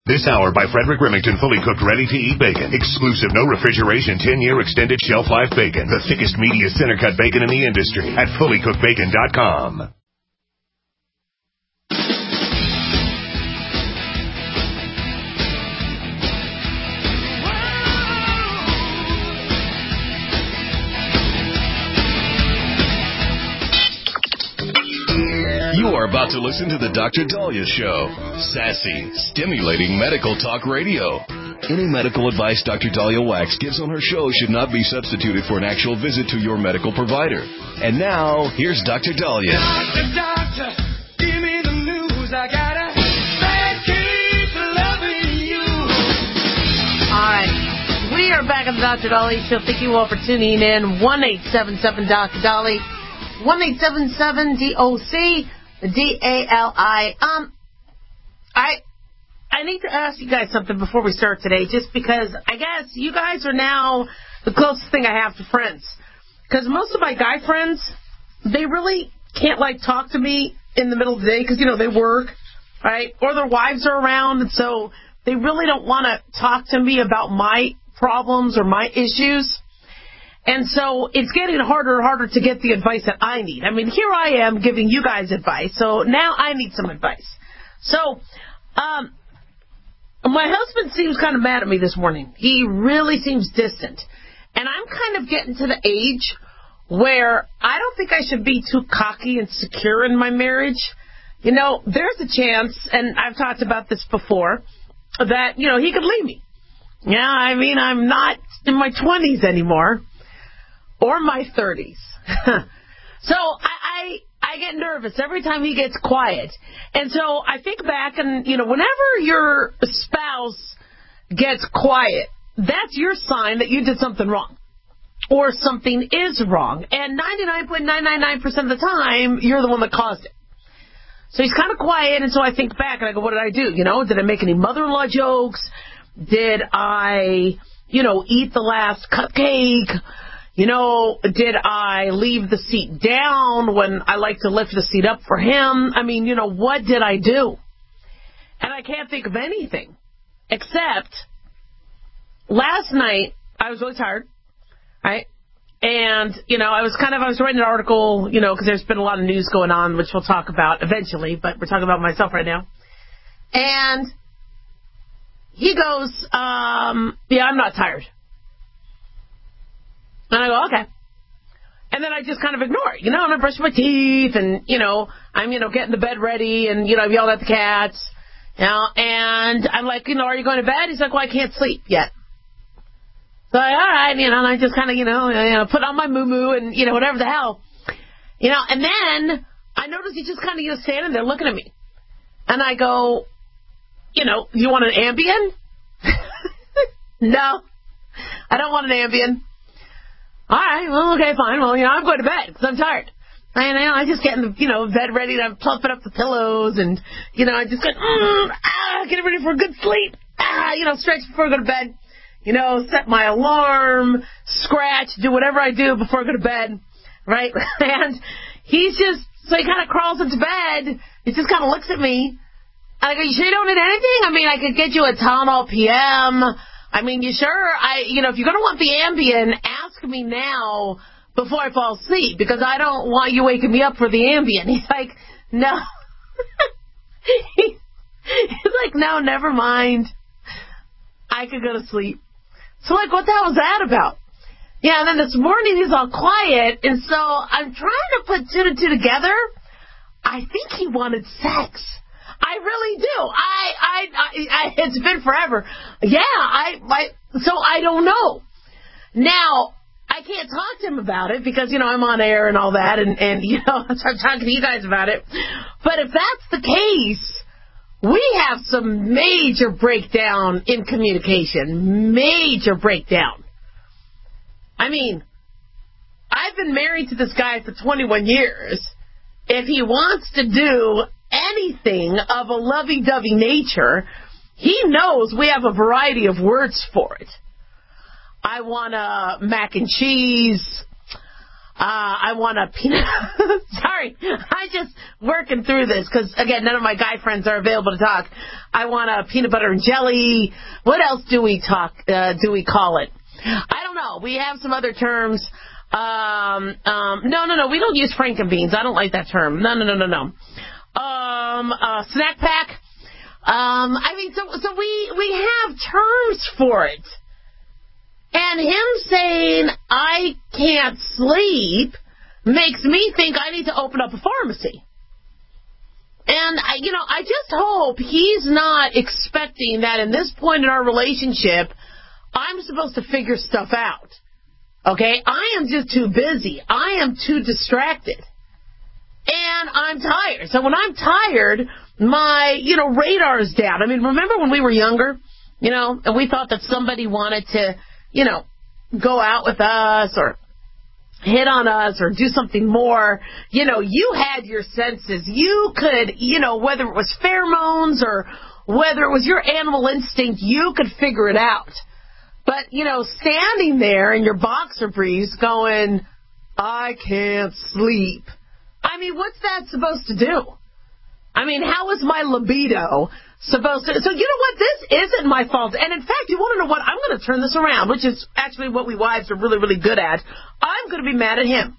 This hour by Frederick Remington, fully cooked, ready-to-eat bacon. Exclusive, no refrigeration, 10-year extended shelf life bacon. The thickest, meatiest center-cut bacon in the industry at fullycookedbacon.com. You are about to listen to the Dr. Daliah Show. Sassy, stimulating medical talk radio. Any medical advice Dr. Daliah Wax gives on her show should not be substituted for an actual visit to your medical provider. And now, here's Dr. Daliah. Doctor, give me the news. I got a bad case of loving you. All right. We are back on the Dr. Daliah Show. Thank you all for tuning in. 1-877-Dr. Daliah. 1-877-DOC. D-A-L-I. I need to ask you guys something before we start today, just because I guess you guys are now the closest thing I have to friends. Because most of my guy friends, they really can't, talk to me in the middle of the day because, they work, right? Or their wives are around, and so they really don't want to talk to me about my problems or my issues. And so it's getting harder and harder to get the advice that I need. I mean, here I am giving you guys advice, so now I need some advice. So, my husband seems kind of mad at me this morning. He really seems distant. And I'm kind of getting to the age where I don't think I should be too cocky and secure in my marriage. There's a chance, and I've talked about this before, that, he could leave me. Yeah, I mean, I'm not in my 20s anymore. Or my 30s. So I get nervous every time he gets quiet. And so I think back and, whenever your spouse gets quiet, that's your sign that you did something wrong. Or something is wrong. And 99.999% of the time, you're the one that caused it. So he's kind of quiet, and so I think back and I go, what did I do? Did I make any mother-in-law jokes? Did I, eat the last cupcake? Did I leave the seat down when I like to lift the seat up for him? I mean, what did I do? And I can't think of anything except last night I was really tired, right? And, I was writing an article, because there's been a lot of news going on, which we'll talk about eventually, but we're talking about myself right now. And he goes, yeah, I'm not tired. And I go, okay. And then I just kind of ignore it. And I brush my teeth and, I'm, getting the bed ready and, I've yelled at the cats. And I'm like, are you going to bed? He's like, well, I can't sleep yet. So, all right, and I just kind of, put on my moo-moo and, whatever the hell. And then I notice he just kind of, standing there looking at me. And I go, you want an Ambien? No, I don't want an Ambien. All right, well, okay, fine. Well, I'm going to bed because I'm tired. And I just get in the, bed ready and I'm plumping up the pillows and, I just go, get ready for a good sleep. Stretch before I go to bed. Set my alarm, scratch, do whatever I do before I go to bed, right? And he's just, so he kind of crawls into bed. He just kind of looks at me. And I go, you sure you don't need anything? I mean, I could get you a Tylenol PM. I mean, you sure? If you're going to want the Ambien, ask me now before I fall asleep because I don't want you waking me up for the Ambien. He's like, no. He's like, no, never mind. I could go to sleep. So, what the hell was that about? Yeah, and then this morning he's all quiet, and so I'm trying to put two and two together. I think he wanted sex. I really do. It's been forever. Yeah, so I don't know. Now, I can't talk to him about it because, I'm on air and all that, and so I'm talking to you guys about it. But if that's the case, we have some major breakdown in communication. Major breakdown. I mean, I've been married to this guy for 21 years. If he wants to do anything of a lovey-dovey nature, he knows we have a variety of words for it. I want a mac and cheese. I want a peanut. Sorry, I just working through this because, again, none of my guy friends are available to talk. I want a peanut butter and jelly. What else do we call it? I don't know. We have some other terms. No. We don't use Frankenbeans. I don't like that term. No. Snack pack. So we have terms for it. And him saying I can't sleep makes me think I need to open up a pharmacy. And I just hope he's not expecting that in this point in our relationship, I'm supposed to figure stuff out. Okay? I am just too busy. I am too distracted. And I'm tired. So when I'm tired, my, radar is down. I mean, remember when we were younger, and we thought that somebody wanted to, go out with us or hit on us or do something more. You had your senses. You could, whether it was pheromones or whether it was your animal instinct, you could figure it out. But, standing there in your boxer briefs going, I can't sleep. I mean, what's that supposed to do? I mean, how is my libido supposed to... So, you know what? This isn't my fault. And, in fact, you want to know what? I'm going to turn this around, which is actually what we wives are really, really good at. I'm going to be mad at him.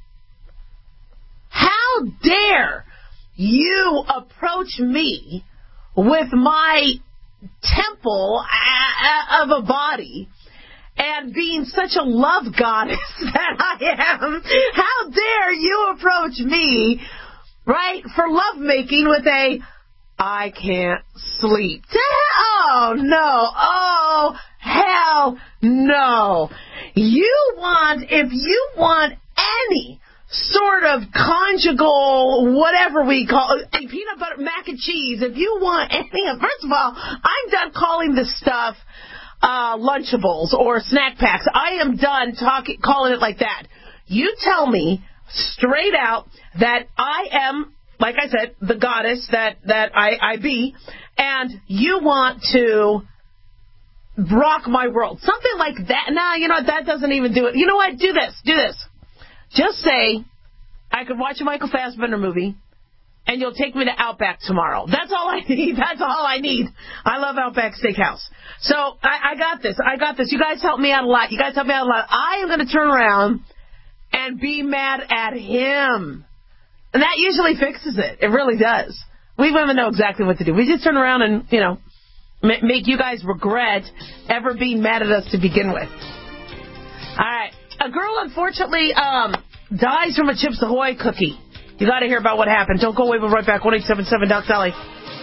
How dare you approach me with my temple of a body and being such a love goddess that I am? How dare you approach me... right, for lovemaking with a, I can't sleep. Oh, no. Oh, hell no. If you want any sort of conjugal, whatever we call it, peanut butter, mac and cheese, if you want any of, first of all, I'm done calling this stuff Lunchables or snack packs. I am done calling it like that. You tell me straight out that I am, like I said, the goddess that I be, and you want to rock my world. Something like that. No, that doesn't even do it. You know what? Do this. Just say, I could watch a Michael Fassbender movie, and you'll take me to Outback tomorrow. That's all I need. I love Outback Steakhouse. So I got this. You guys help me out a lot. I am going to turn around and be mad at him. And that usually fixes it. It really does. We women know exactly what to do. We just turn around and, make you guys regret ever being mad at us to begin with. All right. A girl, unfortunately, dies from a Chips Ahoy cookie. You got to hear about what happened. Don't go away. We'll be right back. 1-877 Doc Sally.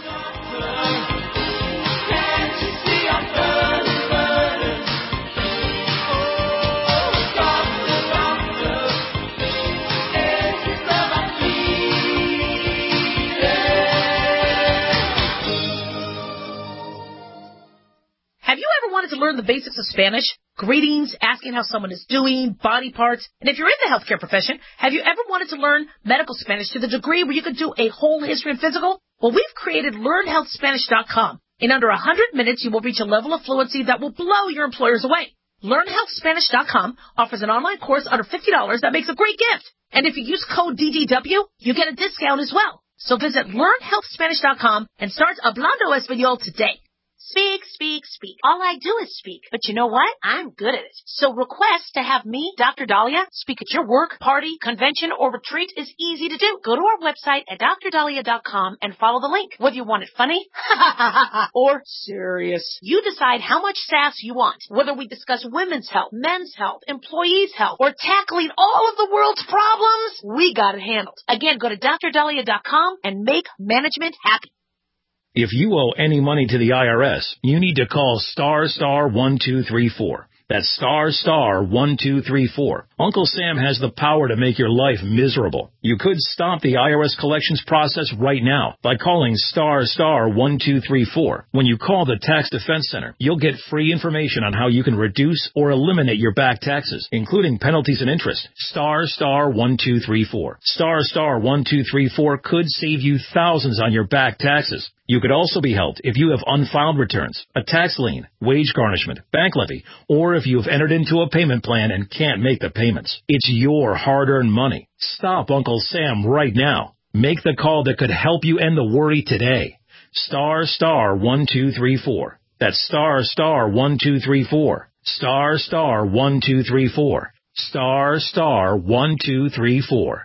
Have you ever wanted to learn the basics of Spanish? Greetings, asking how someone is doing, body parts. And if you're in the healthcare profession, have you ever wanted to learn medical Spanish to the degree where you could do a whole history and physical? Well, we've created LearnHealthSpanish.com. In under 100 minutes, you will reach a level of fluency that will blow your employers away. LearnHealthSpanish.com offers an online course under $50 that makes a great gift. And if you use code DDW, you get a discount as well. So visit LearnHealthSpanish.com and start Hablando Español today. Speak, speak, speak. All I do is speak. But you know what? I'm good at it. So request to have me, Dr. Dahlia, speak at your work, party, convention, or retreat is easy to do. Go to our website at drdahlia.com and follow the link. Whether you want it funny or serious, you decide how much sass you want. Whether we discuss women's health, men's health, employees' health, or tackling all of the world's problems, we got it handled. Again, go to drdahlia.com and make management happy. If you owe any money to the IRS, you need to call *1234. That's *1234. Uncle Sam has the power to make your life miserable. You could stop the IRS collections process right now by calling *1234. When you call the Tax Defense Center, you'll get free information on how you can reduce or eliminate your back taxes, including penalties and interest. *1234. *1234 could save you thousands on your back taxes. You could also be helped if you have unfiled returns, a tax lien, wage garnishment, bank levy, or if you have entered into a payment plan and can't make the payments. It's your hard-earned money. Stop Uncle Sam right now. Make the call that could help you end the worry today. *1234. That's *1234. *1234. *1234.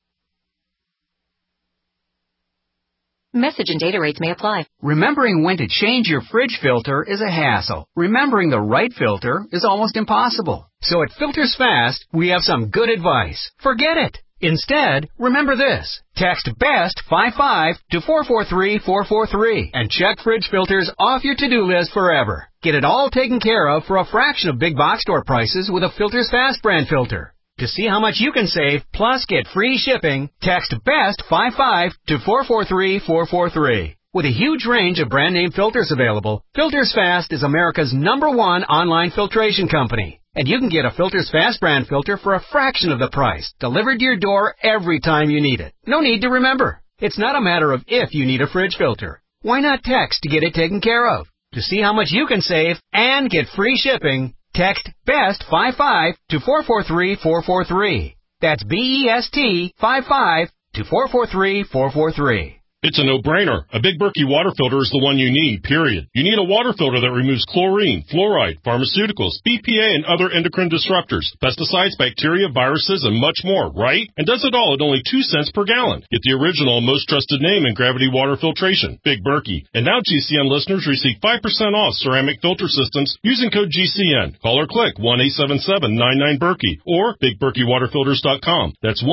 Message and data rates may apply. Remembering when to change your fridge filter is a hassle. Remembering the right filter is almost impossible. So at Filters Fast, we have some good advice. Forget it. Instead, remember this. Text BEST55 to 443-443 and check fridge filters off your to-do list forever. Get it all taken care of for a fraction of big box store prices with a Filters Fast brand filter. To see how much you can save, plus get free shipping, text BEST55 to 443-443. With a huge range of brand name filters available, Filters Fast is America's #1 online filtration company. And you can get a Filters Fast brand filter for a fraction of the price, delivered to your door every time you need it. No need to remember. It's not a matter of if you need a fridge filter. Why not text to get it taken care of? To see how much you can save and get free shipping, text BEST55 to 443-443. That's BEST55 to 443-443. It's a no-brainer. A Big Berkey water filter is the one you need, period. You need a water filter that removes chlorine, fluoride, pharmaceuticals, BPA, and other endocrine disruptors, pesticides, bacteria, viruses, and much more, right? And does it all at only 2 cents per gallon. Get the original and most trusted name in gravity water filtration, Big Berkey. And now GCN listeners receive 5% off ceramic filter systems using code GCN. Call or click 1-877-99-BERKEY or BigBerkeyWaterFilters.com. That's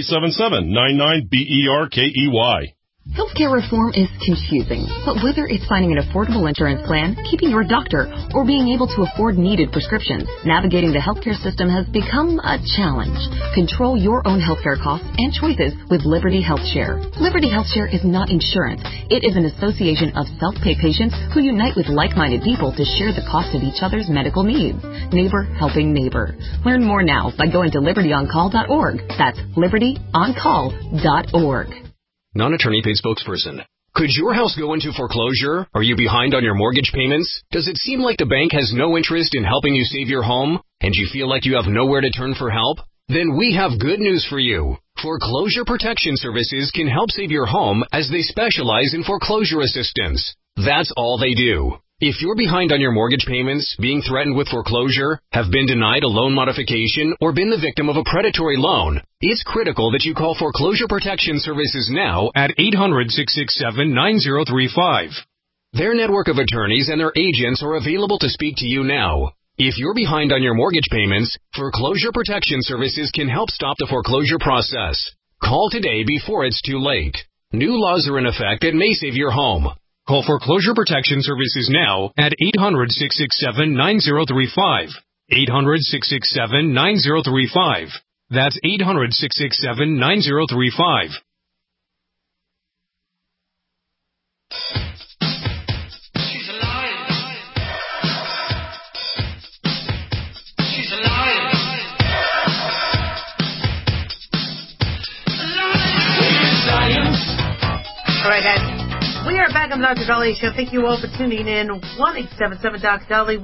1-877-99-BERKEY. Healthcare reform is confusing, but whether it's finding an affordable insurance plan, keeping your doctor, or being able to afford needed prescriptions, navigating the healthcare system has become a challenge. Control your own healthcare costs and choices with Liberty HealthShare. Liberty HealthShare is not insurance. It is an association of self-pay patients who unite with like-minded people to share the cost of each other's medical needs. Neighbor helping neighbor. Learn more now by going to libertyoncall.org. That's libertyoncall.org. Non-attorney paid spokesperson. Could your house go into foreclosure? Are you behind on your mortgage payments? Does it seem like the bank has no interest in helping you save your home? And you feel like you have nowhere to turn for help? Then we have good news for you. Foreclosure Protection Services can help save your home as they specialize in foreclosure assistance. That's all they do. If you're behind on your mortgage payments, being threatened with foreclosure, have been denied a loan modification, or been the victim of a predatory loan, it's critical that you call Foreclosure Protection Services now at 800-667-9035. Their network of attorneys and their agents are available to speak to you now. If you're behind on your mortgage payments, Foreclosure Protection Services can help stop the foreclosure process. Call today before it's too late. New laws are in effect that may save your home. Call Foreclosure Protection Services now at 800-667-9035. 800-667-9035. That's 800-667-9035. She's a liar. She's a liar. All right, guys. We are back on the Dr. Dahlia Show. Thank you all for tuning in. 1-877-Dr. Dahlia,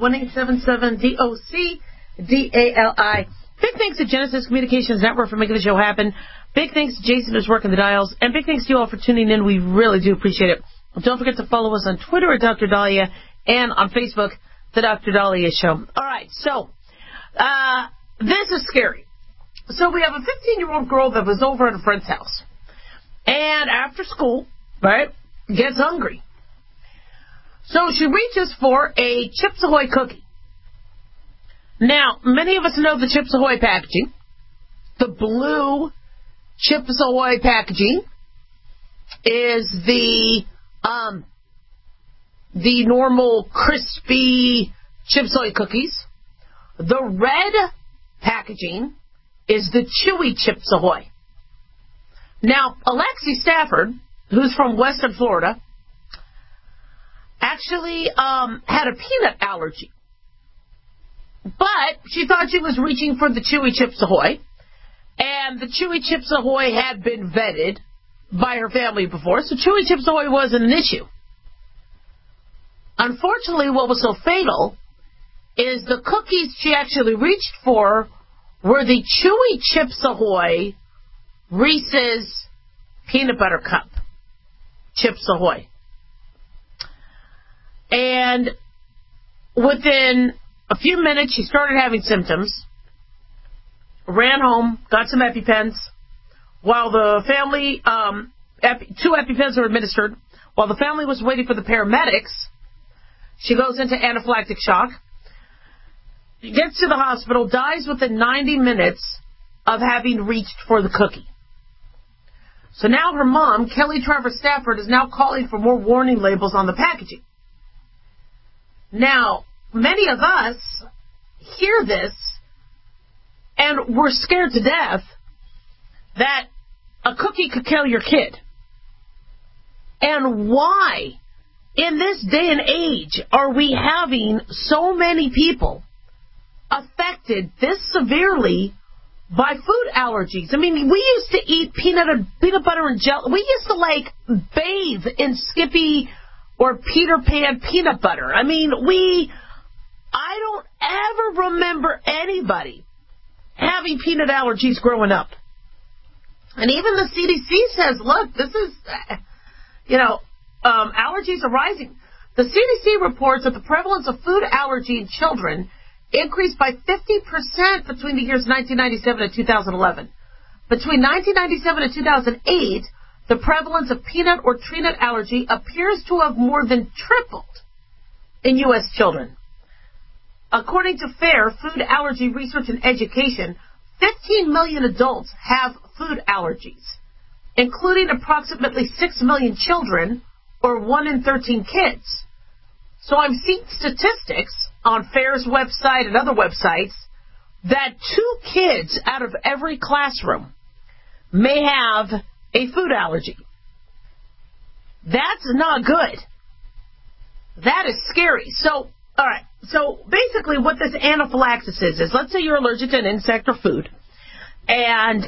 1-877-DOC-DALI. Big thanks to Genesis Communications Network for making the show happen. Big thanks to Jason who's working the dials. And big thanks to you all for tuning in. We really do appreciate it. Don't forget to follow us on Twitter at Dr. Dahlia and on Facebook, The Dr. Dahlia Show. All right, so this is scary. So we have a 15-year-old girl that was over at a friend's house. And after school, right, gets hungry. So she reaches for a Chips Ahoy cookie. Now, many of us know the Chips Ahoy packaging. The blue Chips Ahoy packaging is the normal crispy Chips Ahoy cookies. The red packaging is the chewy Chips Ahoy. Now, Alexi Stafford, who's from Western Florida, actually had a peanut allergy. But she thought she was reaching for the Chewy Chips Ahoy. And the Chewy Chips Ahoy had been vetted by her family before, so Chewy Chips Ahoy wasn't an issue. Unfortunately, what was so fatal is the cookies she actually reached for were the Chewy Chips Ahoy Reese's Peanut Butter Cup. Chips Ahoy. And within a few minutes, she started having symptoms, ran home, got some EpiPens, while the family, 2 EpiPens were administered. While the family was waiting for the paramedics, she goes into anaphylactic shock, gets to the hospital, dies within 90 minutes of having reached for the cookie. So now her mom, Kelly Travers Stafford, is now calling for more warning labels on the packaging. Now, many of us hear this and we're scared to death that a cookie could kill your kid. And why, in this day and age, are we having so many people affected this severely by food allergies? I mean, we used to eat peanut butter and jelly. We used to, bathe in Skippy or Peter Pan peanut butter. I mean, I don't ever remember anybody having peanut allergies growing up. And even the CDC says, look, this is, allergies are rising. The CDC reports that the prevalence of food allergy in children increased by 50% between the years 1997 and 2011. Between 1997 and 2008, the prevalence of peanut or tree nut allergy appears to have more than tripled in U.S. children. According to FAIR, Food Allergy Research and Education, 15 million adults have food allergies, including approximately 6 million children, or 1 in 13 kids. So I'm seeing statistics on FAIR's website and other websites that 2 kids out of every classroom may have a food allergy. That's not good. That is scary. So, all right. So basically what this anaphylaxis is let's say you're allergic to an insect or food, and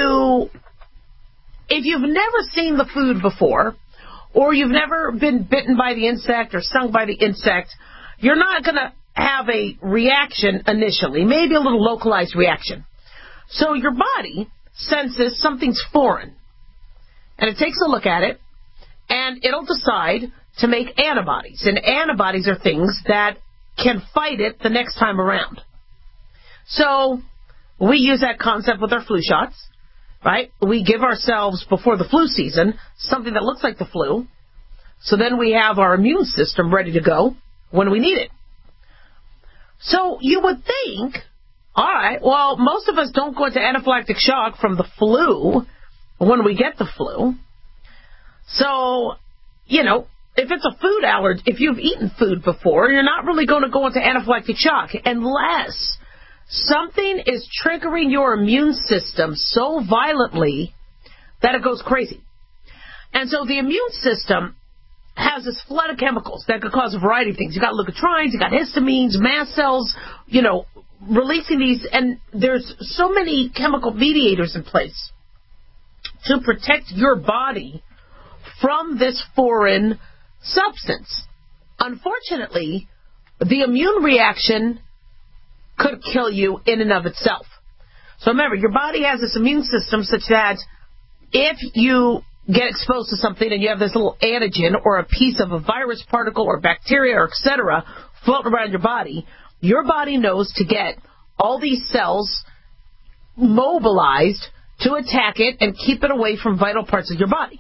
if you've never seen the food before, or you've never been bitten by the insect or stung by the insect, you're not going to have a reaction initially, maybe a little localized reaction. So your body senses something's foreign, and it takes a look at it, and it'll decide to make antibodies. And antibodies are things that can fight it the next time around. So we use that concept with our flu shots, right? We give ourselves, before the flu season, something that looks like the flu, so then we have our immune system ready to go when we need it. So you would think, all right, well, most of us don't go into anaphylactic shock from the flu when we get the flu. So, if it's a food allergy, if you've eaten food before, you're not really going to go into anaphylactic shock unless something is triggering your immune system so violently that it goes crazy. And so the immune system has this flood of chemicals that could cause a variety of things. You got leukotrienes, you got histamines, mast cells, releasing these, and there's so many chemical mediators in place to protect your body from this foreign substance. Unfortunately, the immune reaction could kill you in and of itself. So remember, your body has this immune system such that if you get exposed to something and you have this little antigen or a piece of a virus particle or bacteria or etc. floating around your body knows to get all these cells mobilized to attack it and keep it away from vital parts of your body.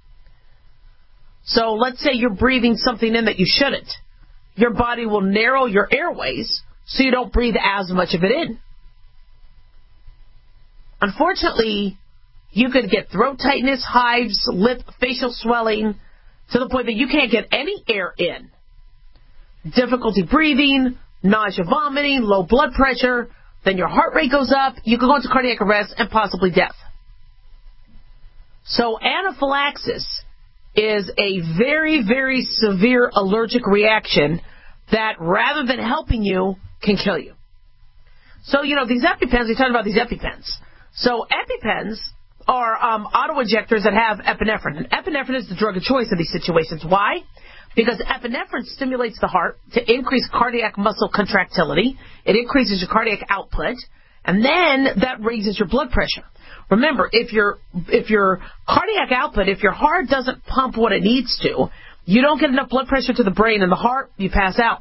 So let's say you're breathing something in that you shouldn't. Your body will narrow your airways so you don't breathe as much of it in. Unfortunately, you could get throat tightness, hives, lip, facial swelling, to the point that you can't get any air in. Difficulty breathing, nausea, vomiting, low blood pressure, then your heart rate goes up, you could go into cardiac arrest, and possibly death. So anaphylaxis is a very, very severe allergic reaction that, rather than helping you, can kill you. So, these EpiPens, we talked about these EpiPens. So EpiPens are auto-injectors that have epinephrine. And epinephrine is the drug of choice in these situations. Why? because epinephrine stimulates the heart to increase cardiac muscle contractility. It increases your cardiac output, and then that raises your blood pressure. Remember, if your cardiac output, if your heart doesn't pump what it needs to, you don't get enough blood pressure to the brain and the heart, you pass out.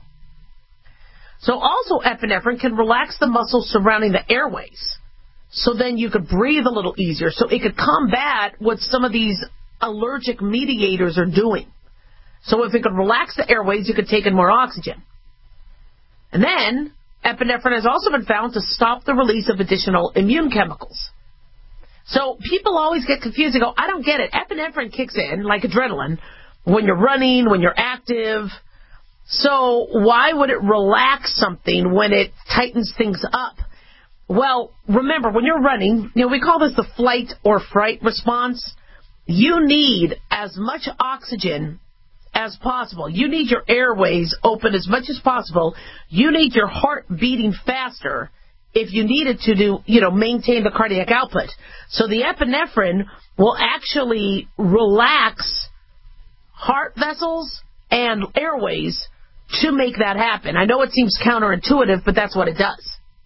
So also epinephrine can relax the muscles surrounding the airways. So then you could breathe a little easier. So it could combat what some of these allergic mediators are doing. So if it could relax the airways, you could take in more oxygen. And then epinephrine has also been found to stop the release of additional immune chemicals. So people always get confused and go, I don't get it. Epinephrine kicks in like adrenaline when you're running, when you're active. So why would it relax something when it tightens things up? Well, remember, when you're running, we call this the flight or fright response. You need as much oxygen as possible. You need your airways open as much as possible. You need your heart beating faster if you need it to do, maintain the cardiac output. So the epinephrine will actually relax heart vessels and airways to make that happen. I know it seems counterintuitive, but that's what it does.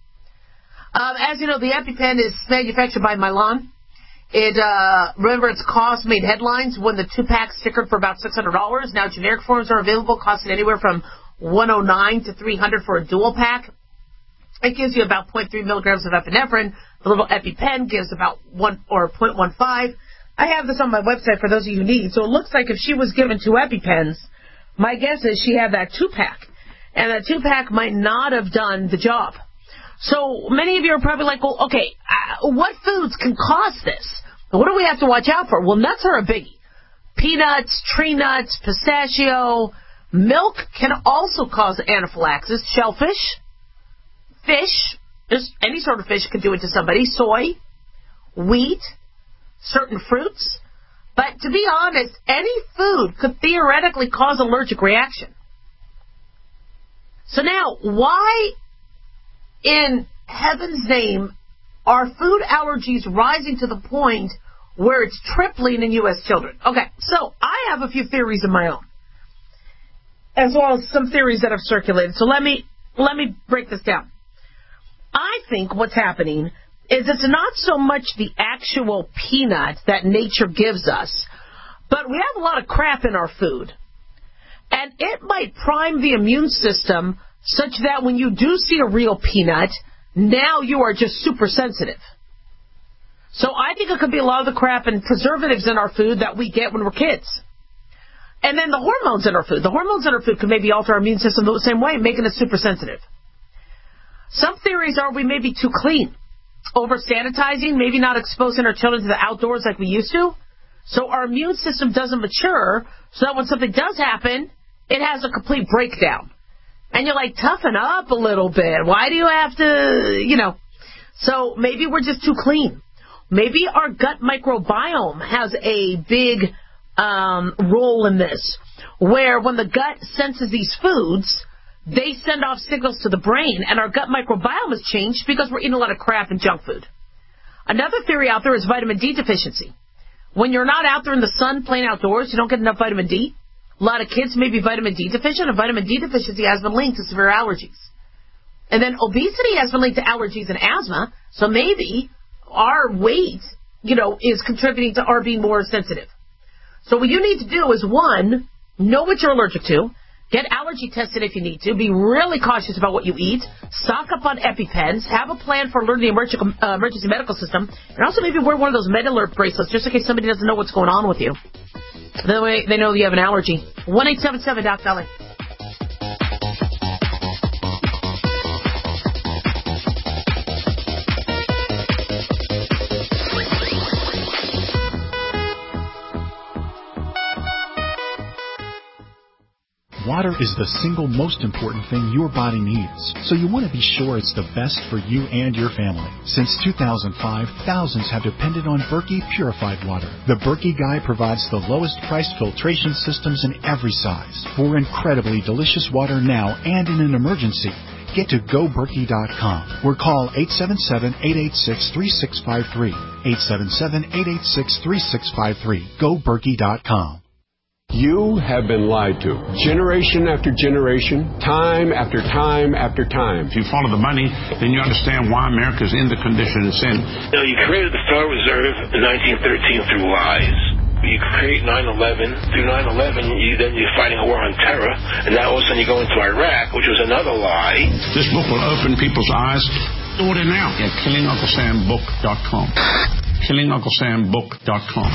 As you know, the EpiPen is manufactured by Mylan. Remember, its cost made headlines when the 2-pack stickered for about $600. Now generic forms are available, costing anywhere from $109 to $300 for a dual pack. It gives you about 0.3 milligrams of epinephrine. The little EpiPen gives about 0.15. I have this on my website for those of you who need. So it looks like if she was given 2 EpiPens, my guess is she had that 2-pack. And that 2-pack might not have done the job. So many of you are probably like, well, okay, what foods can cause this? What do we have to watch out for? Well, nuts are a biggie. Peanuts, tree nuts, pistachio. Milk can also cause anaphylaxis. Shellfish, fish, just any sort of fish could do it to somebody. Soy, wheat, certain fruits. But to be honest, any food could theoretically cause allergic reaction. So now, why in heaven's name are food allergies rising to the point where it's tripling in U.S. children? Okay, so I have a few theories of my own, as well as some theories that have circulated. So let me break this down. I think what's happening is it's not so much the actual peanut that nature gives us, but we have a lot of crap in our food. And it might prime the immune system such that when you do see a real peanut, now you are just super sensitive. So I think it could be a lot of the crap and preservatives in our food that we get when we're kids. And then the hormones in our food. The hormones in our food could maybe alter our immune system the same way, making us super sensitive. Some theories are we may be too clean. Over sanitizing, maybe not exposing our children to the outdoors like we used to. So our immune system doesn't mature, so that when something does happen, it has a complete breakdown. And you're like, toughen up a little bit. Why do you have to, So maybe we're just too clean. Maybe our gut microbiome has a big role in this, where when the gut senses these foods, they send off signals to the brain, and our gut microbiome has changed because we're eating a lot of crap and junk food. Another theory out there is vitamin D deficiency. When you're not out there in the sun playing outdoors, you don't get enough vitamin D. A lot of kids may be vitamin D deficient, and vitamin D deficiency has been linked to severe allergies. And then obesity has been linked to allergies and asthma, so maybe our weight, is contributing to our being more sensitive. So what you need to do is, one, know what you're allergic to, get allergy tested if you need to, be really cautious about what you eat, stock up on EpiPens, have a plan for learning the emergency medical system, and also maybe wear one of those Med Alert bracelets just in case somebody doesn't know what's going on with you. That way they know you have an allergy. 1-877-DOC-LA. Water is the single most important thing your body needs, so you want to be sure it's the best for you and your family. Since 2005, thousands have depended on Berkey purified water. The Berkey Guy provides the lowest priced filtration systems in every size. For incredibly delicious water now and in an emergency, get to GoBerkey.com or call 877-886-3653. 877-886-3653. GoBerkey.com. You have been lied to. Generation after generation, time after time after time. If you follow the money, then you understand why America's in the condition it's in. You created the Federal Reserve in 1913 through lies. You create 9/11. Through 9/11, then you're fighting a war on terror, and now all of a sudden you go into Iraq, which was another lie. This book will open people's eyes. Order now at KillingUncleSamBook.com. KillingUncleSamBook.com.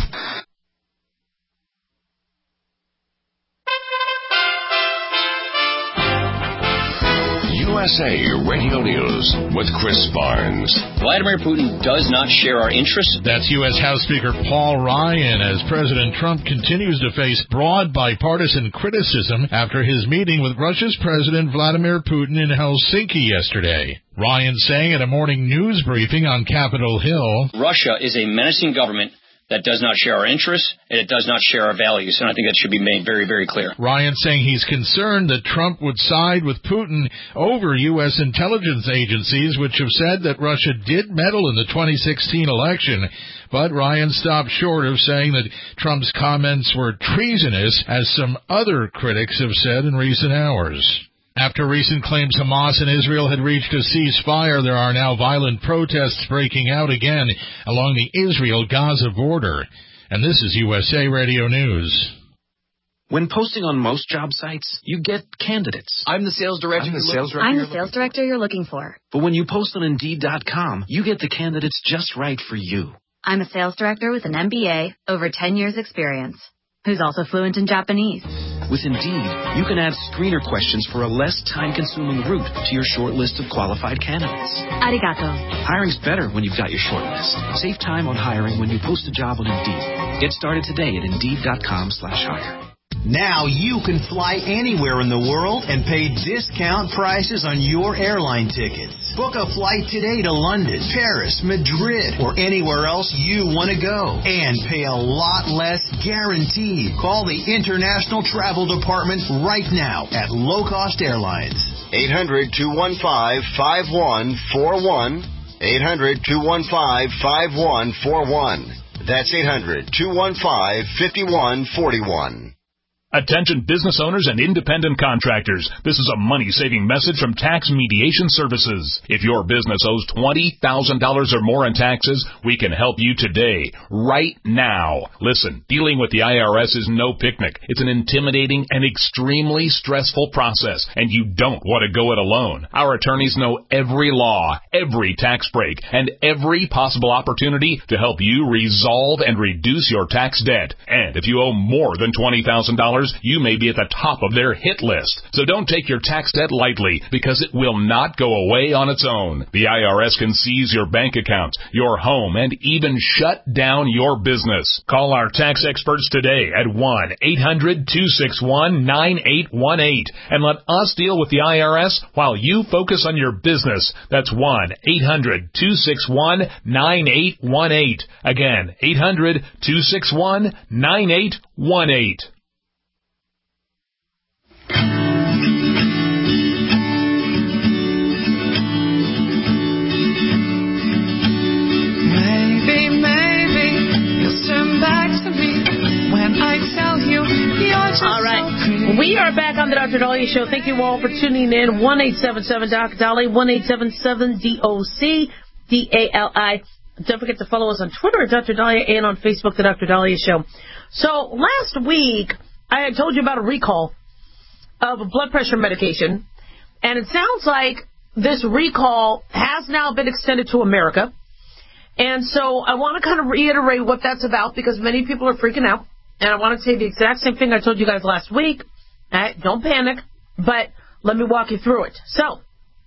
USA Radio News with Chris Barnes. Vladimir Putin does not share our interests. That's U.S. House Speaker Paul Ryan as President Trump continues to face broad bipartisan criticism after his meeting with Russia's President Vladimir Putin in Helsinki yesterday. Ryan saying at a morning news briefing on Capitol Hill, Russia is a menacing government that does not share our interests, and it does not share our values. And I think that should be made very, very clear. Ryan saying he's concerned that Trump would side with Putin over U.S. intelligence agencies, which have said that Russia did meddle in the 2016 election. But Ryan stopped short of saying that Trump's comments were treasonous, as some other critics have said in recent hours. After recent claims Hamas and Israel had reached a ceasefire, there are now violent protests breaking out again along the Israel-Gaza border. And this is USA Radio News. When posting on most job sites, you get candidates. I'm the sales director. I'm the sales director you're looking for. But when you post on Indeed.com, you get the candidates just right for you. I'm a sales director with an MBA, over 10 years experience, who's also fluent in Japanese. With Indeed, you can add screener questions for a less time-consuming route to your short list of qualified candidates. Arigato. Hiring's better when you've got your short list. Save time on hiring when you post a job on Indeed. Get started today at Indeed.com/hire. Now you can fly anywhere in the world and pay discount prices on your airline tickets. Book a flight today to London, Paris, Madrid, or anywhere else you want to go. And pay a lot less guaranteed. Call the International Travel Department right now at Low Cost Airlines. 800-215-5141. 800-215-5141. That's 800-215-5141. Attention business owners and independent contractors. This is a money-saving message from Tax Mediation Services. If your business owes $20,000 or more in taxes, we can help you today, right now. Listen, dealing with the IRS is no picnic. It's an intimidating and extremely stressful process, and you don't want to go it alone. Our attorneys know every law, every tax break, and every possible opportunity to help you resolve and reduce your tax debt. And if you owe more than $20,000, you may be at the top of their hit list. So don't take your tax debt lightly, because it will not go away on its own. The IRS can seize your bank account, your home, and even shut down your business. Call our tax experts today at 1-800-261-9818 and let us deal with the IRS while you focus on your business. That's 1-800-261-9818. Again, 800-261-9818. All right. We are back on the Dr. Dahlia Show. Thank you all for tuning in. 1-877-DOC-DALI, 1-877-DOC-DALI. Don't forget to follow us on Twitter at Dr. Dahlia and on Facebook, The Dr. Dahlia Show. So last week, I had told you about a recall of a blood pressure medication, and it sounds like this recall has now been extended to America. And so I want to kind of reiterate what that's about, because many people are freaking out. And I want to say the exact same thing I told you guys last week. Don't panic, but let me walk you through it. So,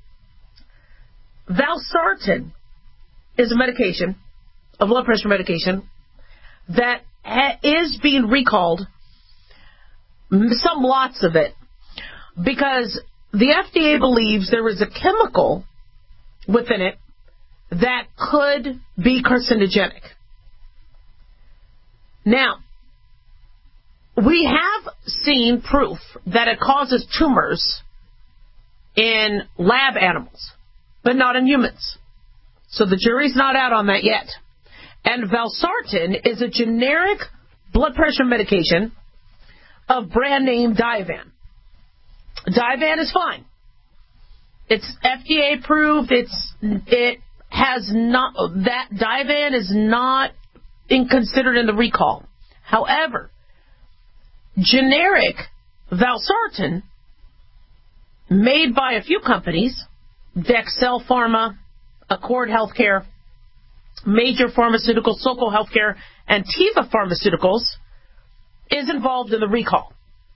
Valsartan is a medication, a blood pressure medication, that is being recalled, some lots of it, because the FDA believes there is a chemical within it that could be carcinogenic. Now, we have seen proof that it causes tumors in lab animals, but not in humans. So the jury's not out on that yet. And Valsartan is a generic blood pressure medication of brand name Diovan. Diovan is fine. It's FDA approved. Diovan is not considered in the recall. However, generic Valsartan, made by a few companies, Dexcel Pharma, Accord Healthcare, Major Pharmaceuticals, Sokol Healthcare, and Teva Pharmaceuticals, is involved in the recall.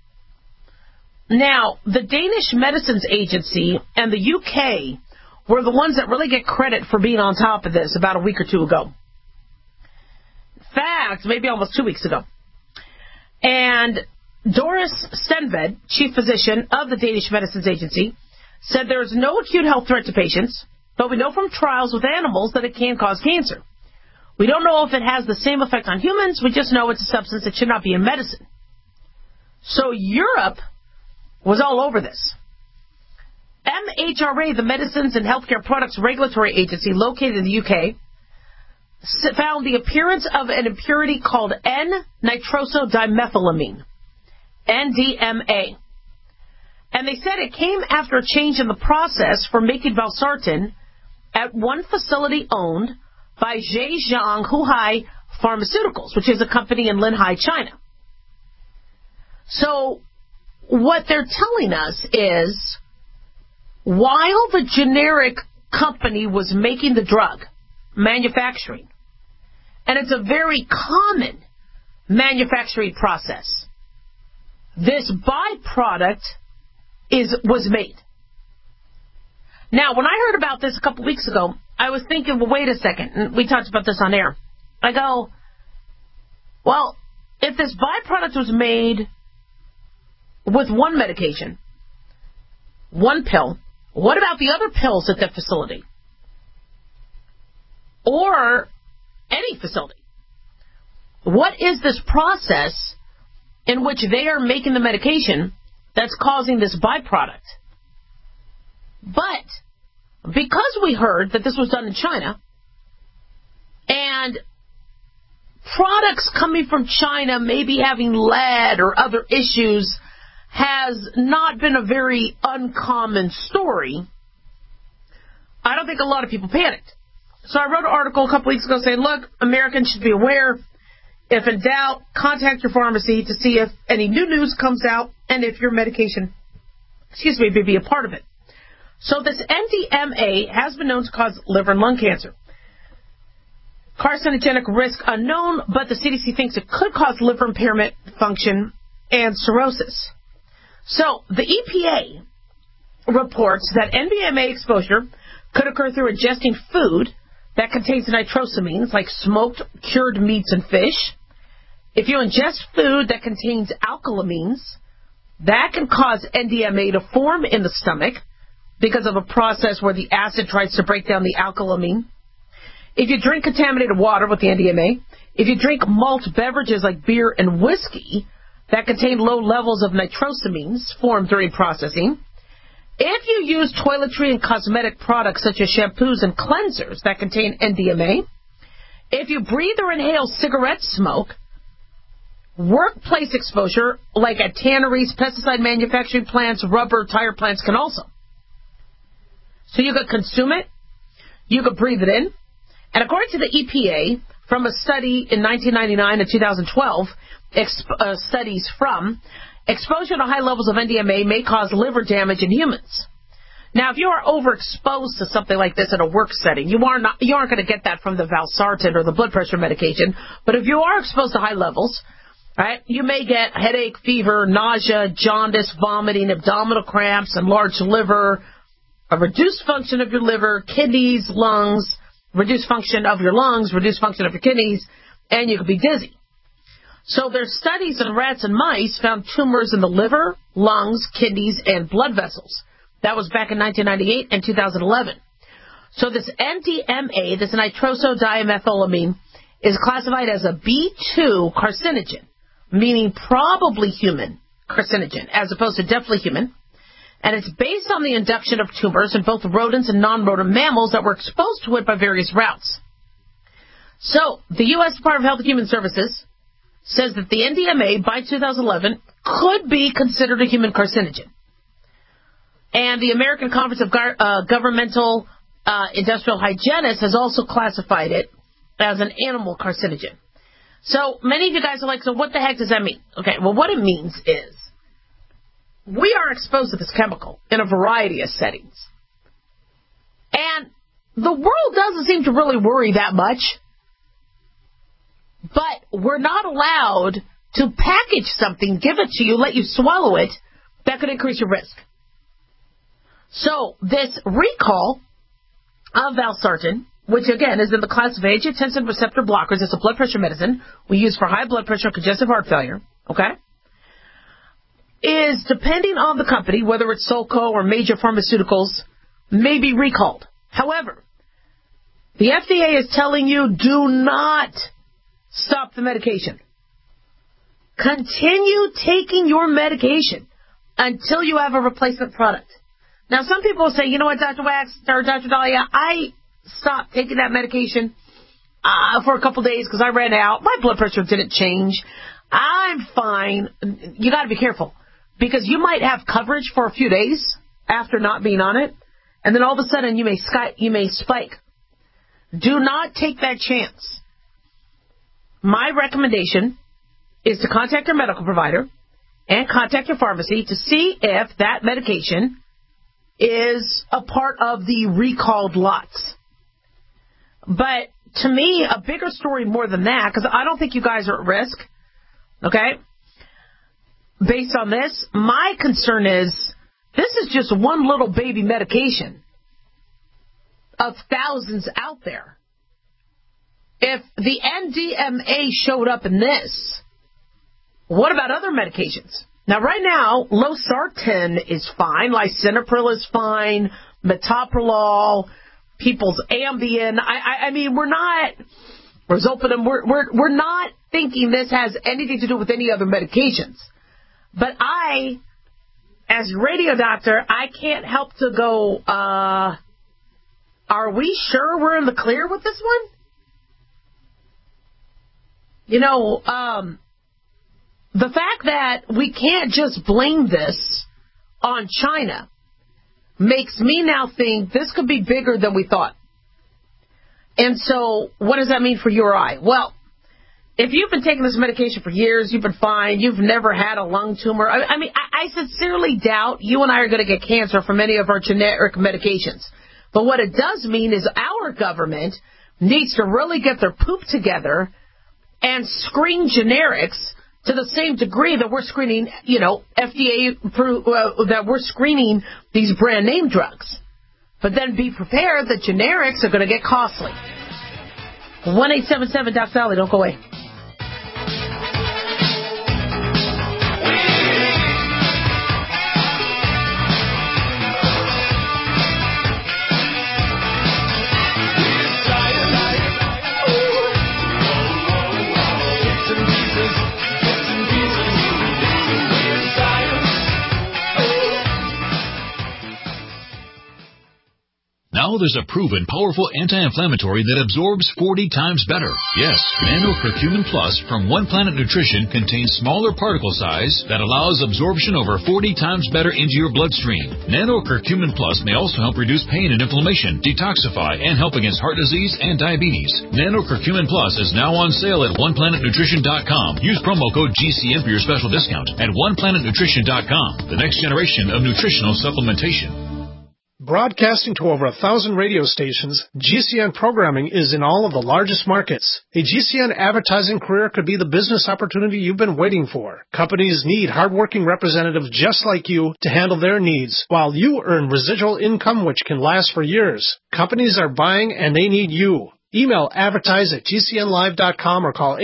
Now, the Danish Medicines Agency and the UK were the ones that really get credit for being on top of this about a week or two ago. In fact, maybe almost 2 weeks ago. And Doris Stenved, chief physician of the Danish Medicines Agency, said there is no acute health threat to patients, but we know from trials with animals that it can cause cancer. We don't know if it has the same effect on humans. We just know it's a substance that should not be in medicine. So Europe was all over this. MHRA, the Medicines and Healthcare Products Regulatory Agency located in the UK, found the appearance of an impurity called N-nitrosodimethylamine, NDMA. And they said it came after a change in the process for making Valsartan at one facility owned by Zhejiang Huhai Pharmaceuticals, which is a company in Linhai, China. So what they're telling us is, while the generic company was making the drug, manufacturing, and it's a very common manufacturing process, this byproduct was made. Now, when I heard about this a couple weeks ago, I was thinking, well, wait a second, and we talked about this on air. I go, well, if this byproduct was made with one medication, one pill, what about the other pills at that facility? Or any facility? What is this process in which they are making the medication that's causing this byproduct? But because we heard that this was done in China, and products coming from China maybe having lead or other issues has not been a very uncommon story, I don't think a lot of people panicked. So I wrote an article a couple weeks ago saying, look, Americans should be aware. If in doubt, contact your pharmacy to see if any new news comes out and if your medication, may be a part of it. So this NDMA has been known to cause liver and lung cancer. Carcinogenic risk unknown, but the CDC thinks it could cause liver impairment, function, and cirrhosis. So the EPA reports that NDMA exposure could occur through ingesting food that contains nitrosamines, like smoked, cured meats and fish. If you ingest food that contains alkylamines, that can cause NDMA to form in the stomach because of a process where the acid tries to break down the alkylamine. If you drink contaminated water with the NDMA, if you drink malt beverages like beer and whiskey that contain low levels of nitrosamines formed during processing, if you use toiletry and cosmetic products such as shampoos and cleansers that contain NDMA, if you breathe or inhale cigarette smoke, workplace exposure like at tanneries, pesticide manufacturing plants, rubber, tire plants can also. So you could consume it, you could breathe it in, and according to the EPA, from a study in 1999 and 2012, studies from, exposure to high levels of NDMA may cause liver damage in humans. Now, if you are overexposed to something like this in a work setting, you aren't going to get that from the Valsartan or the blood pressure medication. But if you are exposed to high levels, right, you may get headache, fever, nausea, jaundice, vomiting, abdominal cramps, enlarged liver, a reduced function of your liver, kidneys, lungs, reduced function of your lungs, reduced function of your kidneys, and you could be dizzy. So their studies in rats and mice found tumors in the liver, lungs, kidneys, and blood vessels. That was back in 1998 and 2011. So this NDMA, this nitrosodimethylamine, is classified as a B2 carcinogen, meaning probably human carcinogen, as opposed to definitely human. And it's based on the induction of tumors in both rodents and non-rodent mammals that were exposed to it by various routes. So the U.S. Department of Health and Human Services says that the NDMA, by 2011, could be considered a human carcinogen. And the American Conference of Governmental Industrial Hygienists has also classified it as an animal carcinogen. So many of you guys are like, so what the heck does that mean? Okay, well, what it means is we are exposed to this chemical in a variety of settings. And the world doesn't seem to really worry that much. But we're not allowed to package something, give it to you, let you swallow it, that could increase your risk. So this recall of valsartan, which again is in the class of angiotensin receptor blockers, it's a blood pressure medicine we use for high blood pressure and congestive heart failure, okay, is depending on the company, whether it's Solco or major pharmaceuticals, may be recalled. However, the FDA is telling you do not stop the medication. Continue taking your medication until you have a replacement product. Now, some people will say, you know what, Dr. Wax or Dr. Dahlia, I stopped taking that medication for a couple days because I ran out. My blood pressure didn't change. I'm fine. You got to be careful because you might have coverage for a few days after not being on it, and then all of a sudden you may spike. Do not take that chance. My recommendation is to contact your medical provider and contact your pharmacy to see if that medication is a part of the recalled lots. But to me, a bigger story more than that, because I don't think you guys are at risk, okay? Based on this, my concern is this is just one little baby medication of thousands out there. If the NDMA showed up in this, what about other medications? Now, right now, losartan is fine, lisinopril is fine, metoprolol, people's Ambien. I mean, we're not thinking this has anything to do with any other medications. But I, as radio doctor, I can't help to go, are we sure we're in the clear with this one? You know, the fact that we can't just blame this on China makes me now think this could be bigger than we thought. And so what does that mean for you or I? Well, if you've been taking this medication for years, you've been fine, you've never had a lung tumor. I sincerely doubt you and I are going to get cancer from any of our generic medications. But what it does mean is our government needs to really get their poop together and screen generics to the same degree that we're screening, FDA, that we're screening these brand name drugs. But then be prepared that generics are going to get costly. 1-877-DOC-DOLLY, don't go away. Now there's a proven, powerful anti-inflammatory that absorbs 40 times better. Yes, Nano Curcumin Plus from One Planet Nutrition contains smaller particle size that allows absorption over 40 times better into your bloodstream. Nano Curcumin Plus may also help reduce pain and inflammation, detoxify, and help against heart disease and diabetes. Nano Curcumin Plus is now on sale at OnePlanetNutrition.com. Use promo code GCN for your special discount at OnePlanetNutrition.com. The next generation of nutritional supplementation. Broadcasting to over 1,000 radio stations, GCN programming is in all of the largest markets. A GCN advertising career could be the business opportunity you've been waiting for. Companies need hardworking representatives just like you to handle their needs, while you earn residual income which can last for years. Companies are buying and they need you. Email advertise@gcnlive.com or call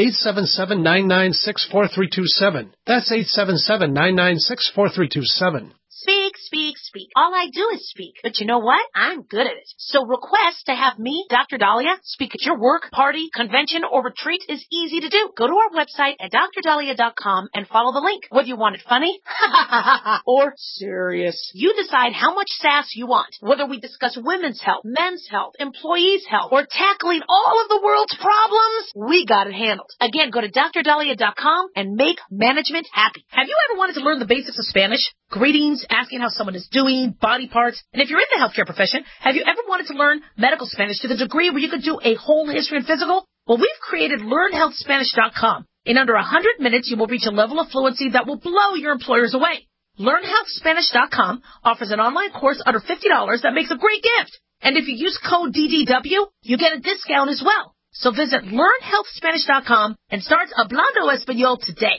877-996-4327. That's 877-996-4327. Speak, speak, speak. speak. All I do is speak. But you know what? I'm good at it. So request to have me, Dr. Dahlia, speak at your work, party, convention, or retreat is easy to do. Go to our website at drdahlia.com and follow the link. Whether you want it funny or serious, you decide how much sass you want. Whether we discuss women's health, men's health, employees' health, or tackling all of the world's problems, we got it handled. Again, go to drdahlia.com and make management happy. Have you ever wanted to learn the basics of Spanish? Greetings, asking how someone is doing, body parts. And if you're in the healthcare profession, have you ever wanted to learn medical Spanish to the degree where you could do a whole history and physical? Well, we've created LearnHealthSpanish.com. In under 100 minutes, you will reach a level of fluency that will blow your employers away. LearnHealthSpanish.com offers an online course under $50 that makes a great gift. And if you use code DDW, you get a discount as well. So visit LearnHealthSpanish.com and start Hablando Español today.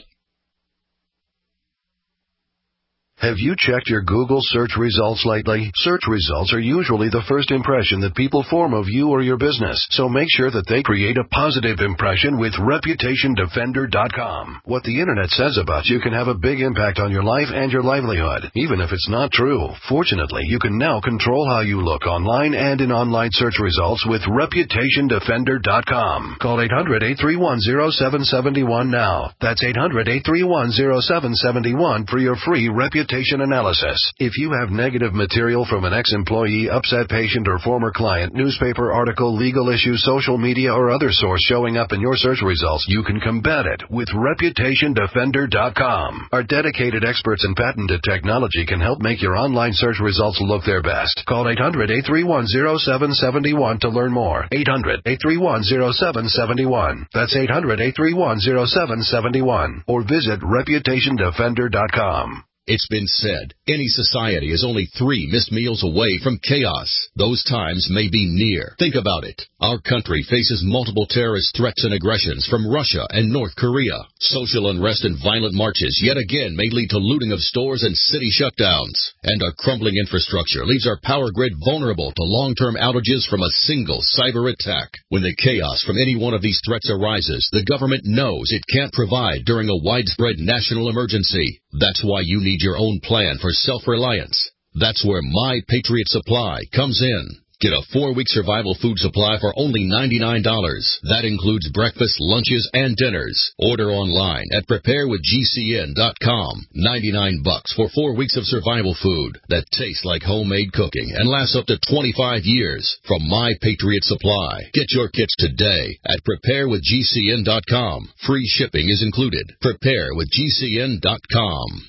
Have you checked your Google search results lately? Search results are usually the first impression that people form of you or your business, so make sure that they create a positive impression with ReputationDefender.com. What the Internet says about you can have a big impact on your life and your livelihood, even if it's not true. Fortunately, you can now control how you look online and in online search results with ReputationDefender.com. Call 800-831-0771 now. That's 800-831-0771 for your free reputation analysis. If you have negative material from an ex-employee, upset patient, or former client, newspaper article, legal issue, social media, or other source showing up in your search results, you can combat it with ReputationDefender.com. Our dedicated experts in patented technology can help make your online search results look their best. Call 800-831-0771 to learn more. 800-831-0771. That's 800-831-0771. Or visit ReputationDefender.com. It's been said, any society is only 3 missed meals away from chaos. Those times may be near. Think about it. Our country faces multiple terrorist threats and aggressions from Russia and North Korea. Social unrest and violent marches yet again may lead to looting of stores and city shutdowns. And our crumbling infrastructure leaves our power grid vulnerable to long-term outages from a single cyber attack. When the chaos from any one of these threats arises, the government knows it can't provide during a widespread national emergency. That's why you need your own plan for self-reliance. That's where My Patriot Supply comes in. Get a 4-week survival food supply for only $99. That includes breakfast, lunches, and dinners. Order online at preparewithgcn.com. $99 for 4 weeks of survival food that tastes like homemade cooking and lasts up to 25 years from My Patriot Supply. Get your kits today at preparewithgcn.com. Free shipping is included. Preparewithgcn.com.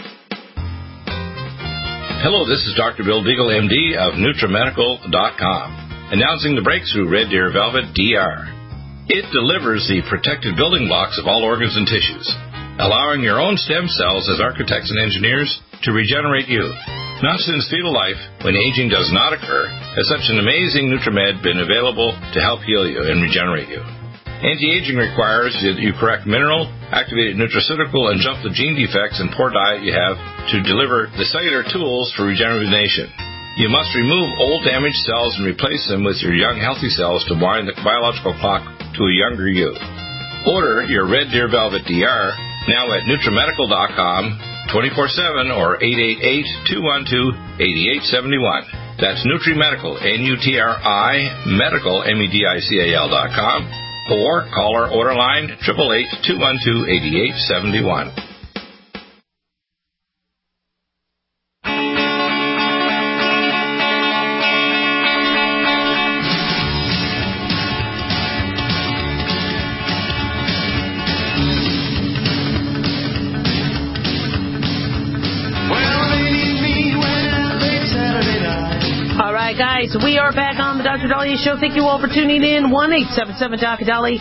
Hello, this is Dr. Bill Deagle, MD of NutriMedical.com, announcing the breakthrough Red Deer Velvet DR. It delivers the protective building blocks of all organs and tissues, allowing your own stem cells as architects and engineers to regenerate you. Not since fetal life, when aging does not occur, has such an amazing NutriMed been available to help heal you and regenerate you. Anti-aging requires that you correct mineral, activated nutraceutical, and jump the gene defects and poor diet you have to deliver the cellular tools for rejuvenation. You must remove old damaged cells and replace them with your young healthy cells to wind the biological clock to a younger you. Order your Red Deer Velvet DR now at NutriMedical.com 24/7 or 888-212-8871. That's NutriMedical, N-U-T-R-I, Medical, MEDICAL.com. Or call our order line 888-212-8871. All right, guys, we are back on the Dr. Dahlia Show. Thank you all for tuning in. 1-877-DOC-DALI,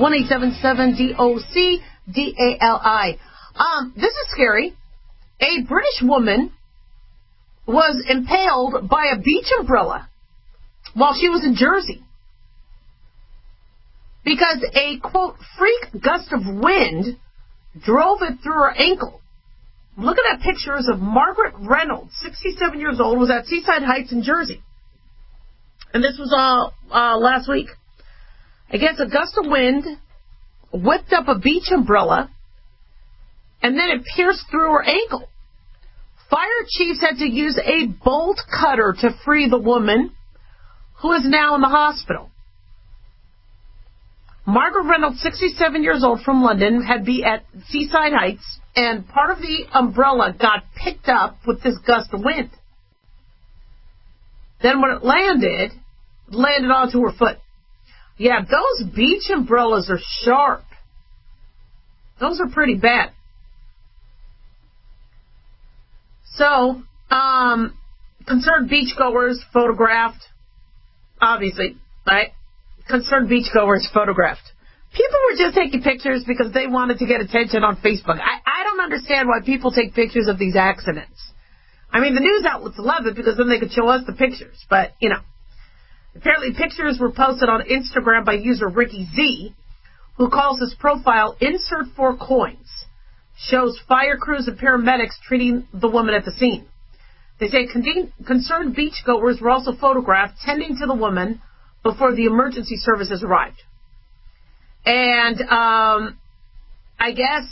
1-877-DOC-DALI. This is scary. A British woman was impaled by a beach umbrella while she was in Jersey because a, quote, freak gust of wind drove it through her ankle. Looking at pictures of Margaret Reynolds, 67 years old, was at Seaside Heights in Jersey. And this was last week. I guess a gust of wind whipped up a beach umbrella, and then it pierced through her ankle. Fire chiefs had to use a bolt cutter to free the woman who is now in the hospital. Margaret Reynolds, 67 years old, from London, had been at Seaside Heights, and part of the umbrella got picked up with this gust of wind. Then when it landed onto her foot. Yeah, those beach umbrellas are sharp. Those are pretty bad. So, concerned beachgoers photographed, obviously, right? Concerned beachgoers photographed. People were just taking pictures because they wanted to get attention on Facebook. I don't understand why people take pictures of these accidents. I mean, the news outlets love it because then they could show us the pictures. But, you know, apparently pictures were posted on Instagram by user Ricky Z, who calls his profile Insert 4 Coins. Shows fire crews and paramedics treating the woman at the scene. They say concerned beachgoers were also photographed tending to the woman before the emergency services arrived. And I guess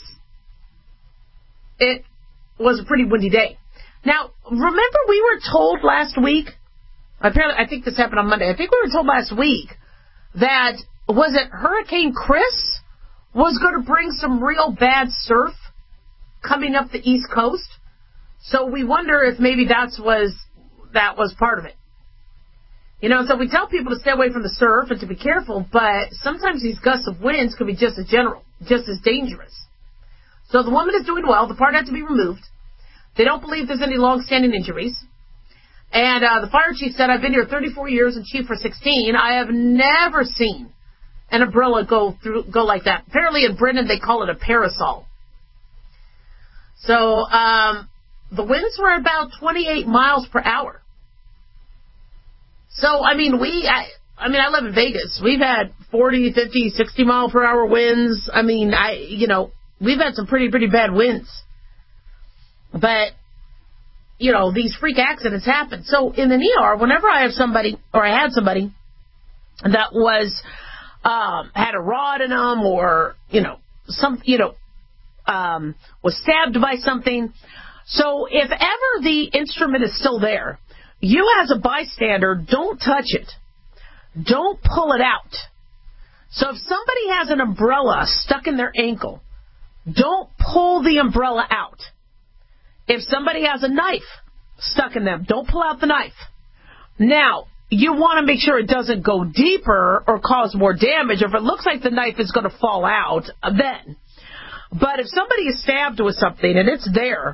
it was a pretty windy day. Now, remember we were told last week, apparently I think this happened on Monday, I think we were told last week that, was it Hurricane Chris was going to bring some real bad surf coming up the East Coast? So we wonder if maybe that was part of it. You know, so we tell people to stay away from the surf and to be careful, but sometimes these gusts of winds could be just as dangerous. So the woman is doing well. The part had to be removed. They don't believe there's any long-standing injuries. And the fire chief said, I've been here 34 years and chief for 16. I have never seen an umbrella go like that. Apparently in Britain they call it a parasol. So the winds were about 28 miles per hour. So, I mean, I live in Vegas. We've had 40, 50, 60 mile per hour winds. I mean, we've had some pretty bad winds. But, you know, these freak accidents happen. So in an ER, whenever I have somebody, or I had somebody that was, had a rod in them, or, was stabbed by something. So if ever the instrument is still there, you as a bystander, don't touch it. Don't pull it out. So if somebody has an umbrella stuck in their ankle, don't pull the umbrella out. If somebody has a knife stuck in them, don't pull out the knife. Now, you want to make sure it doesn't go deeper or cause more damage. Or if it looks like the knife is going to fall out, then. But if somebody is stabbed with something and it's there,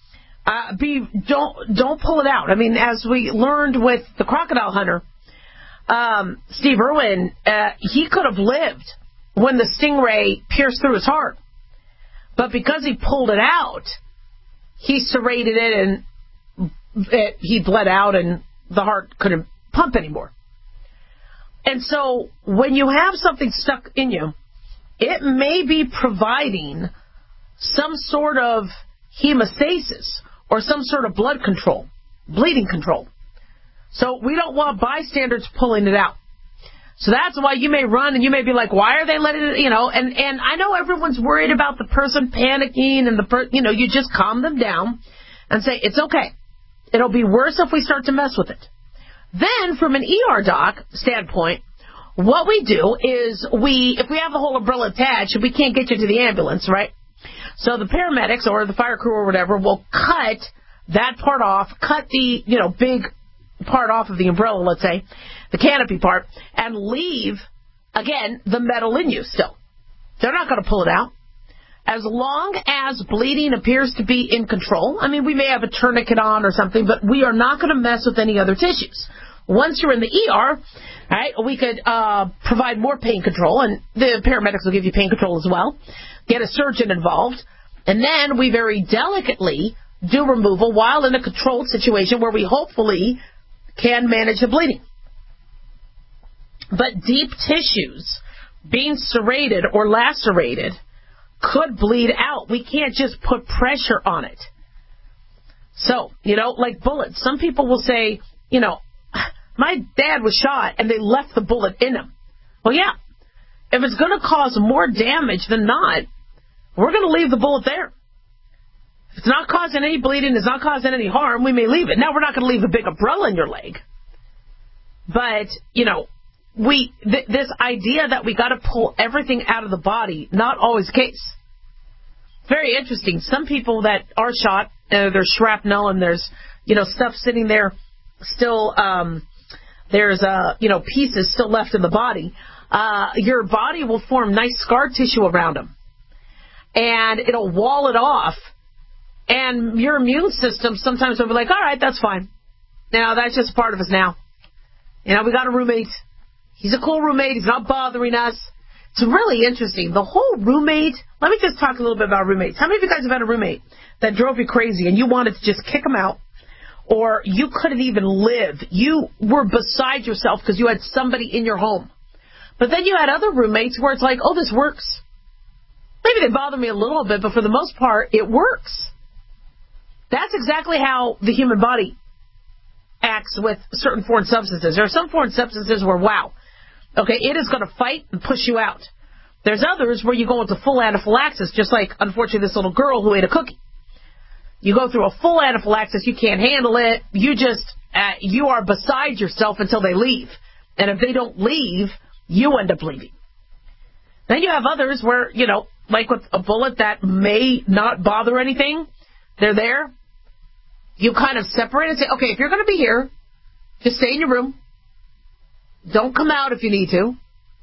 don't pull it out. I mean, as we learned with the crocodile hunter, Steve Irwin, he could have lived when the stingray pierced through his heart. But because he pulled it out, he serrated it and he bled out and the heart couldn't pump anymore. And so when you have something stuck in you, it may be providing some sort of hemostasis or some sort of blood control, bleeding control. So we don't want bystanders pulling it out. So that's why you may run and you may be like, why are they letting it, and I know everyone's worried about the person panicking and you just calm them down and say, it's okay. It'll be worse if we start to mess with it. Then from an ER doc standpoint, what we do is if we have the whole umbrella attached, we can't get you to the ambulance, right? So the paramedics or the fire crew or whatever will cut that part off, cut the, big part off of the umbrella, let's say, the canopy part, and leave, again, the metal in you still. They're not going to pull it out. As long as bleeding appears to be in control, I mean, we may have a tourniquet on or something, but we are not going to mess with any other tissues. Once you're in the ER, right, we could provide more pain control, and the paramedics will give you pain control as well. Get a surgeon involved, and then we very delicately do removal while in a controlled situation where we hopefully can manage the bleeding. But deep tissues being serrated or lacerated could bleed out. We can't just put pressure on it. So, like bullets. Some people will say, my dad was shot and they left the bullet in him. Well, yeah. If it's going to cause more damage than not, we're going to leave the bullet there. If it's not causing any bleeding, it's not causing any harm, we may leave it. Now, we're not going to leave a big umbrella in your leg. But, this idea that we got to pull everything out of the body, not always the case. Very interesting. Some people that are shot, there's shrapnel and there's, stuff sitting there still, there's, pieces still left in the body. Your body will form nice scar tissue around them. And it'll wall it off. And your immune system sometimes will be like, all right, that's fine. That's just part of us now. We got a roommate. He's a cool roommate. He's not bothering us. It's really interesting. The whole roommate, let me just talk a little bit about roommates. How many of you guys have had a roommate that drove you crazy and you wanted to just kick him out? Or you couldn't even live. You were beside yourself because you had somebody in your home. But then you had other roommates where it's like, oh, this works. Maybe they bother me a little bit, but for the most part, it works. That's exactly how the human body acts with certain foreign substances. There are some foreign substances where, wow, okay, it is going to fight and push you out. There's others where you go into full anaphylaxis, just like, unfortunately, this little girl who ate a cookie. You go through a full anaphylaxis, you can't handle it, you are beside yourself until they leave. And if they don't leave, you end up leaving. Then you have others where, like with a bullet that may not bother anything, they're there. You kind of separate and say, okay, if you're going to be here, just stay in your room. Don't come out if you need to.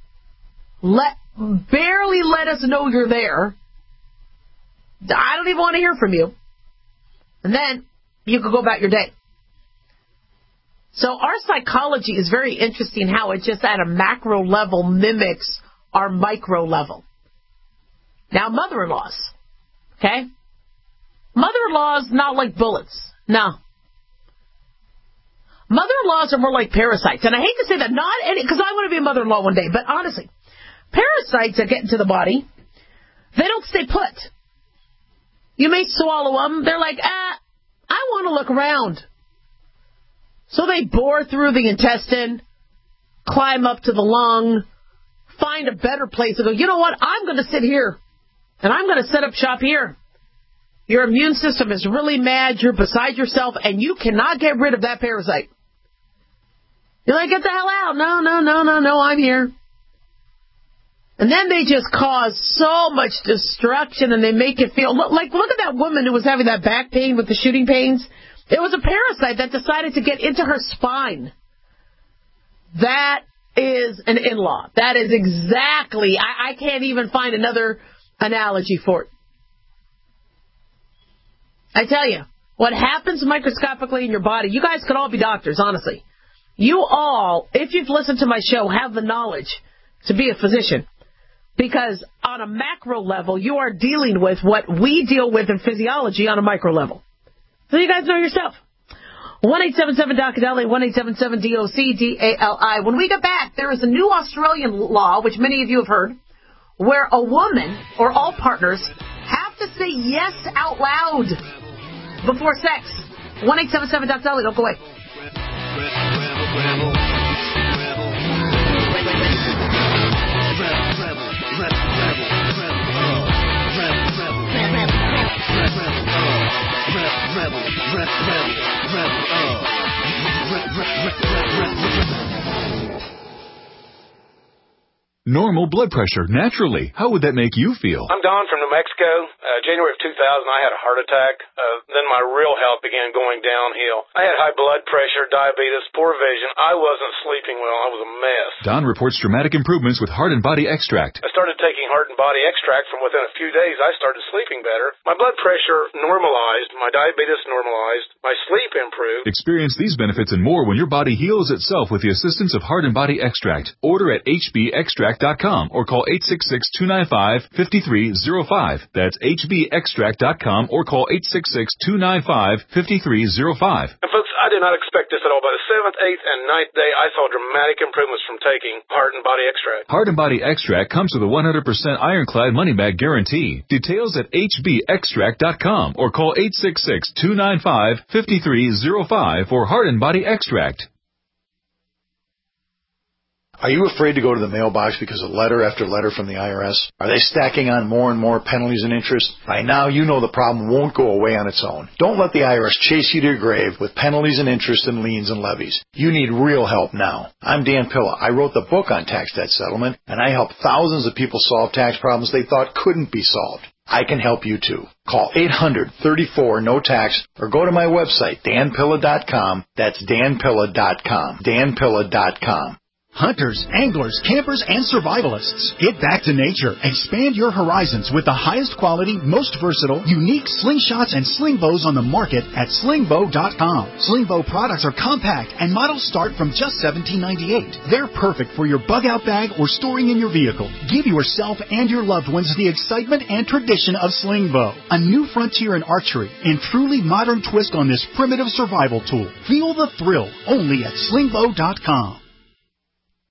Barely let us know you're there. I don't even want to hear from you. And then you could go about your day. So our psychology is very interesting how it just at a macro level mimics our micro level. Now, mother-in-laws, okay? Mother-in-laws not like bullets. No. Mother-in-laws are more like parasites. And I hate to say that, because I want to be a mother-in-law one day, but honestly, parasites that get into the body, they don't stay put. You may swallow them. They're like, I want to look around. So they bore through the intestine, climb up to the lung, find a better place and go, you know what, I'm going to sit here, and I'm going to set up shop here. Your immune system is really mad, you're beside yourself, and you cannot get rid of that parasite. You're like, get the hell out. No, I'm here. And then they just cause so much destruction, and they make it feel like, look at that woman who was having that back pain with the shooting pains. It was a parasite that decided to get into her spine. That is an in-law. That is exactly, I can't even find another analogy for it. I tell you, what happens microscopically in your body, you guys could all be doctors, honestly. You all, if you've listened to my show, have the knowledge to be a physician. Because on a macro level, you are dealing with what we deal with in physiology on a micro level. So you guys know yourself. 1-877-DOC-DALI, 1-877-DOC-DALI. When we get back, there is a new Australian law, which many of you have heard, where a woman or all partners have to say yes out loud before sex. 1-877-DOC-DALI. Don't go away. Normal blood pressure, naturally. How would that make you feel? I'm Don from New Mexico. January of 2000, I had a heart attack. Then my real health began going downhill. I had high blood pressure, diabetes, poor vision. I wasn't sleeping well. I was a mess. Don reports dramatic improvements with Heart and Body Extract. I started taking Heart and Body Extract. From within a few days, I started sleeping better. My blood pressure normalized. My diabetes normalized. My sleep improved. Experience these benefits and more when your body heals itself with the assistance of Heart and Body Extract. Order at hbextract.com or call 866-295-5305. That's hbextract.com or call 866-295-5305. And folks, I did not expect this at all. By the 7th, 8th, and 9th day, I saw dramatic improvements from taking Heart and Body Extract. Heart and Body Extract comes with a 100% ironclad money-back guarantee. Details at hbextract.com or call 866-295-5305 for Heart and Body Extract. Are you afraid to go to the mailbox because of letter after letter from the IRS? Are they stacking on more and more penalties and interest? By now, you know the problem won't go away on its own. Don't let the IRS chase you to your grave with penalties and interest and liens and levies. You need real help now. I'm Dan Pilla. I wrote the book on tax debt settlement, and I help thousands of people solve tax problems they thought couldn't be solved. I can help you too. Call 800-34-NO-TAX or go to my website, danpilla.com. That's danpilla.com. danpilla.com. Hunters, anglers, campers, and survivalists. Get back to nature. Expand your horizons with the highest quality, most versatile, unique slingshots and sling bows on the market at slingbow.com. Slingbow products are compact and models start from just $17.98. They're perfect for your bug out bag or storing in your vehicle. Give yourself and your loved ones the excitement and tradition of Slingbow, a new frontier in archery and truly modern twist on this primitive survival tool. Feel the thrill only at slingbow.com.